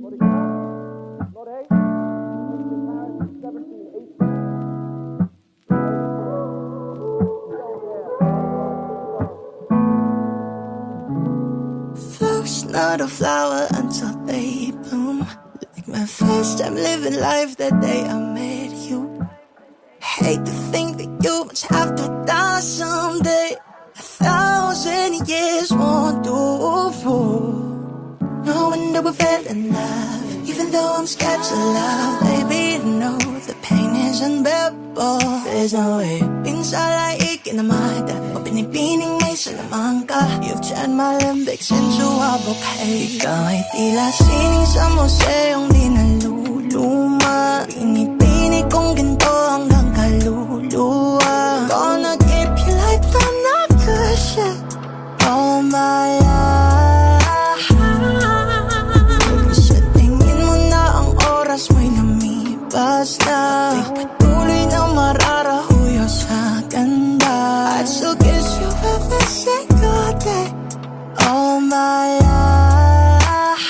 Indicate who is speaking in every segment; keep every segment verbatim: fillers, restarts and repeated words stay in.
Speaker 1: First, not a flower until they bloom. Like my first time living life that day I met you. Hate to think that you must have to die someday. A thousand years won't do. No wonder we fell in love. Even though I'm scared to love, baby, no, the pain is unbearable. There's no way. Pinsala ikinamada, o pinipining may salamang ka. You've turned my limbics into a bouquet. Ikaw ay tila sining sa museong di naluluma. Pinipini kong ginto hanggang kaluluwa. Gonna keep you like the night cushion all my life. Sa tingin mo na ang oras mo'y lumipas na. Di patuloy na mararahuyo sa ganda. I'd still kiss you every single day all my life.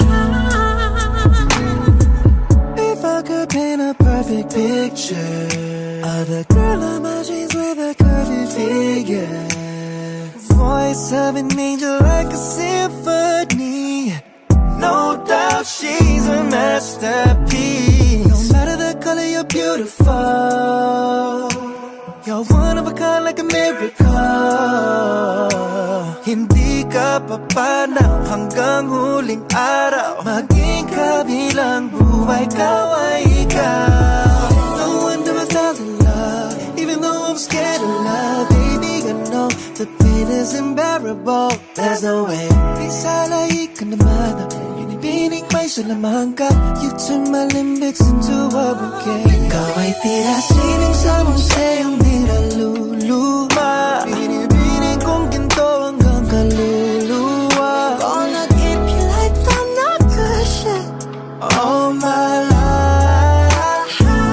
Speaker 1: If I could paint a perfect picture of the girl of my dreams with a curvy figure, voice of an angel like a symphony. No doubt she's a masterpiece. No matter the color, you're beautiful. You're one of a kind like a miracle. Hindi ka papanaw hanggang huling araw. Maging kabilang buhay, ikaw ay ikaw. No wonder I fell in love, even though I'm scared of love. Baby, I know the pain is unbearable. There's no way. Pinsala ikinamada, pinipining may salamang ka. You turn my limbics into a bouquet. Ikaw ay tila sining sa museong di naluluma. Pinipining kong ginto hanggang kaluluwa. Gonna keep you like the night cushion all my life.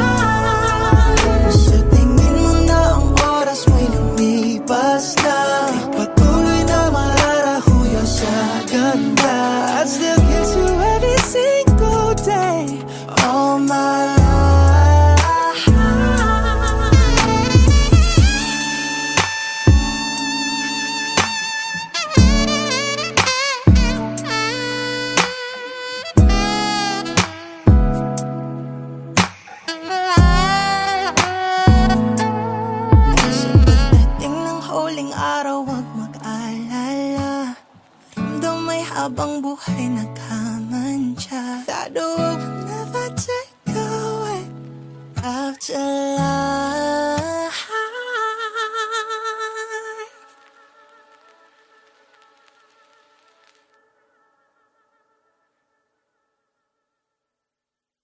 Speaker 1: Sa tingin mo na ang oras mo'y lumipas na. Di patuloy na mararahuyo sa ganda. I'd still kiss you every single day all my life. Sa pagdating ng huling araw, wag mag-alala. Though may habang buhay nagkamantya, that will never take away after life.